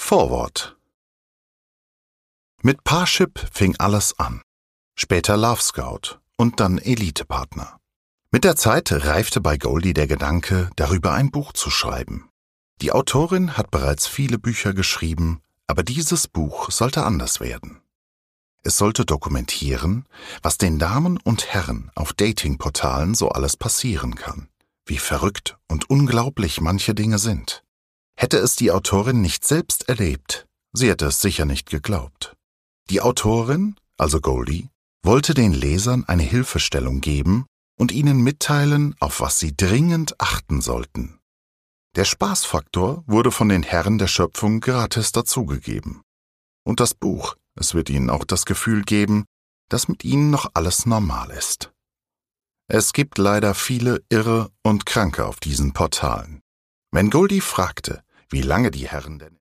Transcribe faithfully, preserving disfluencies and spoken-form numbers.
Vorwort. Mit Parship fing alles an. Später Love Scout und dann Elite-Partner. Mit der Zeit reifte bei Goldie der Gedanke, darüber ein Buch zu schreiben. Die Autorin hat bereits viele Bücher geschrieben, aber dieses Buch sollte anders werden. Es sollte dokumentieren, was den Damen und Herren auf Datingportalen so alles passieren kann, wie verrückt und unglaublich manche Dinge sind. Hätte es die Autorin nicht selbst erlebt, sie hätte es sicher nicht geglaubt. Die Autorin, also Goldie, wollte den Lesern eine Hilfestellung geben und ihnen mitteilen, auf was sie dringend achten sollten. Der Spaßfaktor wurde von den Herren der Schöpfung gratis dazugegeben. Und das Buch, es wird ihnen auch das Gefühl geben, dass mit ihnen noch alles normal ist. Es gibt leider viele Irre und Kranke auf diesen Portalen. Wenn Goldie fragte, wie lange die Herren denn